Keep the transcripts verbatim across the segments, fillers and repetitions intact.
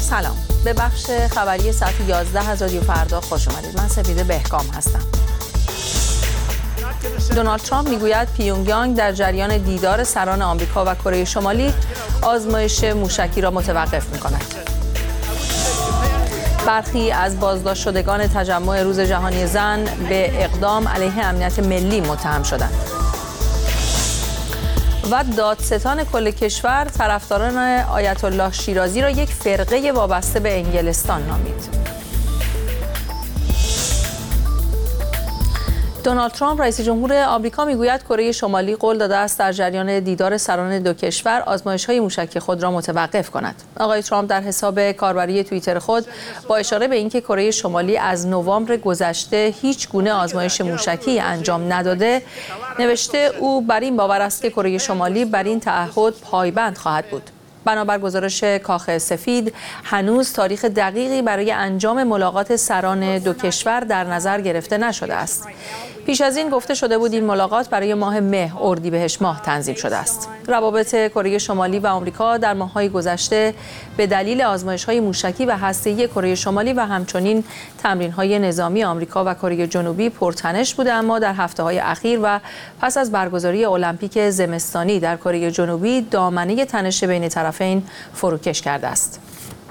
سلام، به بخش خبری ساعت یازده از رادیو فردا خوش اومدید. من سپیده بهکام هستم. دونالد ترامپ میگوید پیونگیانگ در جریان دیدار سران آمریکا و کره شمالی آزمایش موشکی را متوقف می‌کند. برخی از بازداشت شدگان تجمع روز جهانی زن به اقدام علیه امنیت ملی متهم شدند. و دادستان کل کشور طرفداران آیت الله شیرازی را یک فرقه وابسته به انگلستان نامید. دونالد ترامپ رئیس جمهور آمریکا میگوید کره شمالی قول داده است در جریان دیدار سران دو کشور آزمایش‌های موشکی خود را متوقف کند. آقای ترامپ در حساب کاربری توییتر خود با اشاره به اینکه کره شمالی از نوامبر گذشته هیچ گونه آزمایش موشکی انجام نداده نوشته او بر این باور است که کره شمالی بر این تعهد پایبند خواهد بود. بنابر گزارش کاخ سفید هنوز تاریخ دقیقی برای انجام ملاقات سران دو کشور در نظر گرفته نشده است. پیش از این گفته شده بود این ملاقات برای ماه مه اردیبهشت ماه تنظیم شده است. روابط کره شمالی و آمریکا در ماه‌های گذشته به دلیل آزمایش‌های موشکی و هسته‌ای کره شمالی و همچنین تمرین‌های نظامی آمریکا و کره جنوبی پرتنش بوده، اما در هفته‌های اخیر و پس از برگزاری المپیک زمستانی در کره جنوبی دامنه تنش بین طرفین فروکش کرده است.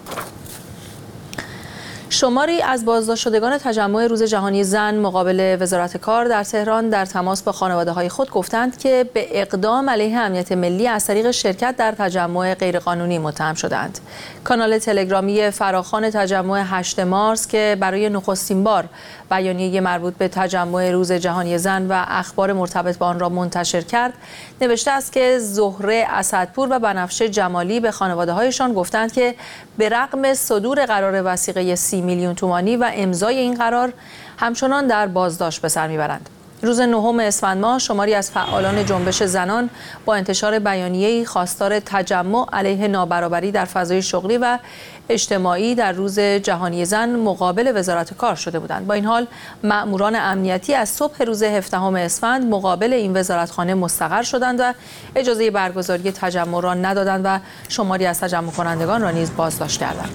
شماری از بازداشت شدگان تجمع روز جهانی زن مقابل وزارت کار در تهران در تماس با خانواده‌های خود گفتند که به اقدام علیه امنیت ملی از طریق شرکت در تجمع غیرقانونی متهم شدند. کانال تلگرامی فراخوان تجمع هشتم مارس که برای نخستین بار بیانیه مربوط به تجمع روز جهانی زن و اخبار مرتبط با آن را منتشر کرد، نوشته است که زهره اسدپور و بنفشه جمالی به خانواده‌هایشان گفتند که به رغم صدور قرار وثیقه سی میلیون تومانی و امضای این قرار همچنان در بازداشت به سر میبرند. روز نهم اسفند ماه شماری از فعالان جنبش زنان با انتشار بیانیه‌ای خواستار تجمع علیه نابرابری در فضای شغلی و اجتماعی در روز جهانی زن مقابل وزارت کار شده بودند. با این حال مأموران امنیتی از صبح روز هفدهم اسفند مقابل این وزارتخانه مستقر شدند و اجازه برگزاری تجمع را ندادند و شماری از تجمع کنندگان را نیز بازداشت کردند.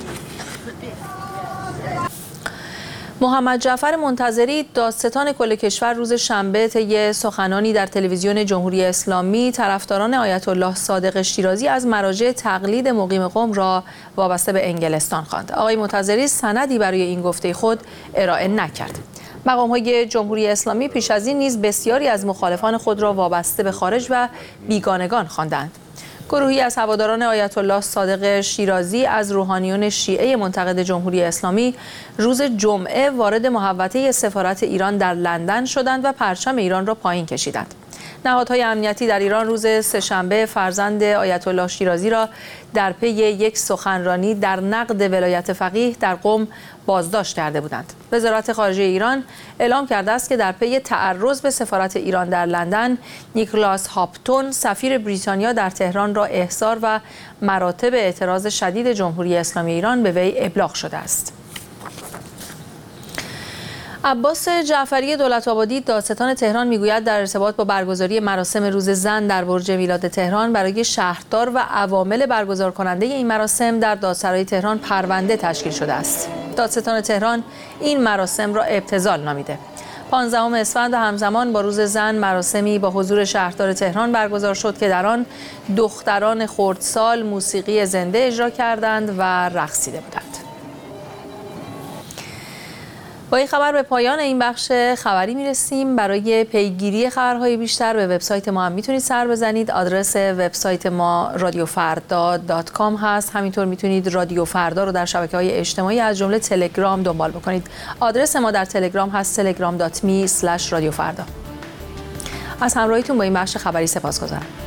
محمد جعفر منتظری دادستان کل کشور روز شنبه طی سخنانی در تلویزیون جمهوری اسلامی طرفداران آیت الله صادق شیرازی از مراجع تقلید مقیم قم را وابسته به انگلستان خواند. آقای منتظری سندی برای این گفته خود ارائه نکرد. مقام‌های جمهوری اسلامی پیش از این نیز بسیاری از مخالفان خود را وابسته به خارج و بیگانگان خواندند. گروهی از هواداران آیت الله صادق شیرازی از روحانیون شیعه منتقد جمهوری اسلامی روز جمعه وارد محوطه سفارت ایران در لندن شدند و پرچم ایران را پایین کشیدند. نهادهای امنیتی در ایران روز سه‌شنبه فرزند آیت الله شیرازی را در پی یک سخنرانی در نقد ولایت فقیه در قم بازداشت کرده بودند. وزارت خارجه ایران اعلام کرده است که در پی تعرض به سفارت ایران در لندن، نیکلاس هاپتون سفیر بریتانیا در تهران را احضار و مراتب اعتراض شدید جمهوری اسلامی ایران به وی ابلاغ شده است. عباس جعفری دولت‌آبادی دادستان تهران میگوید در ارتباط با برگزاری مراسم روز زن در برج میلاد تهران برای شهردار و عوامل برگزار کننده این مراسم در دادسرای تهران پرونده تشکیل شده است. دادستان تهران این مراسم را ابتذال نامیده. پانزدهم اسفند و همزمان با روز زن مراسمی با حضور شهردار تهران برگزار شد که در آن دختران خردسال موسیقی زنده اجرا کردند و رقصیده بودند. با این خبر به پایان این بخش خبری میرسیم. برای پیگیری خبرهای بیشتر به وبسایت ما هم میتونید سر بزنید. آدرس وبسایت ما رادیو فردا دات کام هست. همینطور میتونید رادیو فردا رو در شبکه‌های اجتماعی از جمله تلگرام دنبال بکنید. آدرس ما در تلگرام هست تلگرام دات می اسلش رادیو فردا. از همراهیتون با این بخش خبری سپاسگزارم.